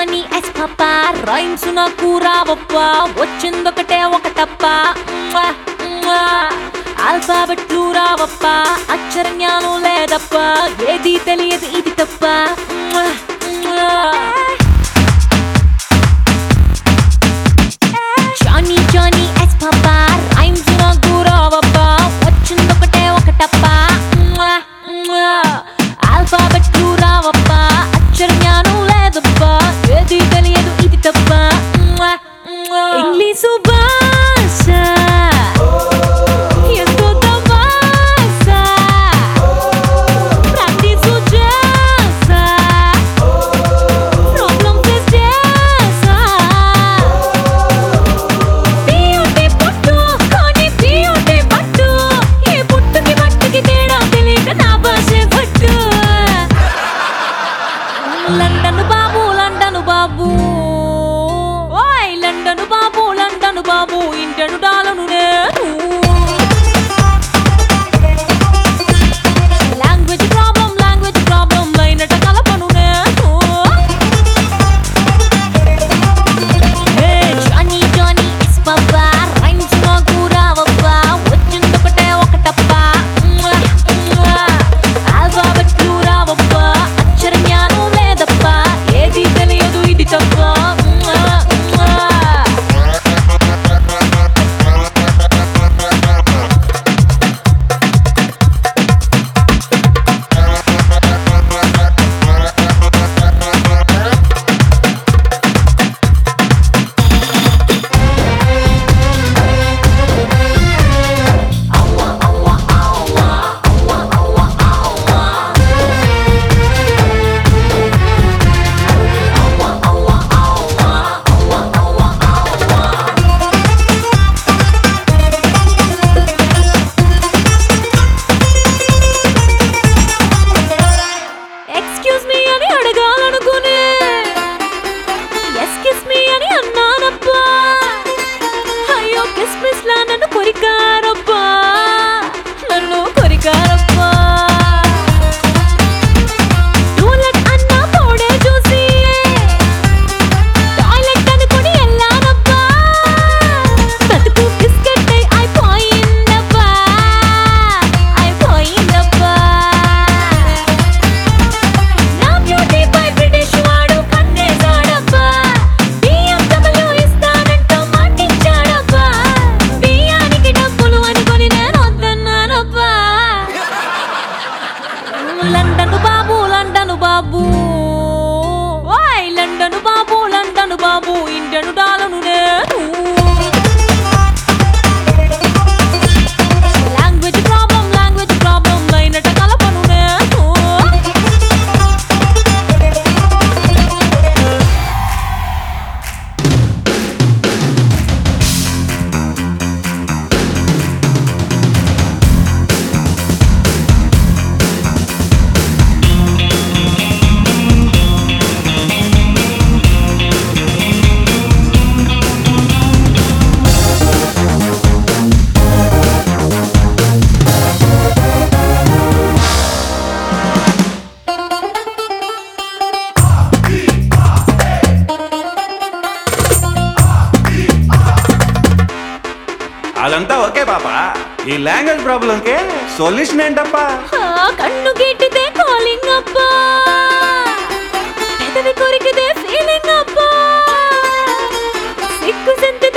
Johnny yes papa rhymes నాకు రావప్పా వచ్చిందొకటే ఒకటప్ప ఆల్ఫాబెట్లు రావప్పా అక్షర జ్ఞానం లేదప్ప ఏది తెలియదు ఇది తప్ప Johnny Johnny yes papa rhymes నాకు రావప్పా వచ్చిందొకటే ఒకటప్ప ఆల్ఫాబెట్లు రావప్పా అక్షర జ్ఞానం లేదప్పా ఏది తెలియదు ఇది తప్ప ఇంగ్లీషు భాష ఎంతో తమాష ప్రాక్టీసు చేసా ప్రాబ్లం ఫేస్ చేసా పియుటి పుట్టు కానీ పియుటి పట్టు ఏ పుట్టుకి మట్టికి తేడా తెలియక నా భాషే పట్టు లండన్ బాబు లండన్ బాబు ఓయ్ లండన్ బాబు లండన్ బాబు ఇంటను డాలను నేను లాంగ్వేజ్ ప్రాబ్లం లైనట కలపను నేను hey Johnny Johnny yes papa rhymes నాకు రావప్పా వచ్చిందొకటే ఒకటప్ప ఆల్ఫాబెట్లు రావప్పా అక్షర జ్ఞానం లేదప్ప ఏది తెలియదు ఇది తప్ప ఎక్స్క్యూజ్ మీ అని అడగాలనుకునే ఎస్కిస్ మీ అని అన్నానప్పా అయ్యో కిస్మిస్ లా నన్ను కొరికారప్పా నన్ను కొరికారప్పా టూలెట్ అన్న తోడే చూసి టాయిలెట్ అనుకుని వెళ్ళానప్పా బతుకు బిస్కెట్ అయిపోయిందప్పా అయిపోయిందప్పా నా బ్యూటీ పై బ్రిటిష్ వాడు కన్నేసాడప్పా BMW ఇస్తానంటూ మాటిచ్చాడప్పా బియ్యానికి డబ్బులు అనుకొని నేను వద్దన్నానప్పా లండన్ బాబు లండన్ బాబు ఓయ్ లండన్ బాబు ఇంటను డాలను నేను లాంగ్వేజ్ ప్రాబ్లం లైనట కలపను నేను అదంతా ఓకే పాప ఈ లాంగ్వేజ్ ప్రాబ్లం కే సొల్యూషన్ ఏంటప్పా కన్ను గీటితే కాలింగ్ అప్పా పెదవి కొరికితే ఫీలింగ్ అప్పా సిగ్గు సెంతి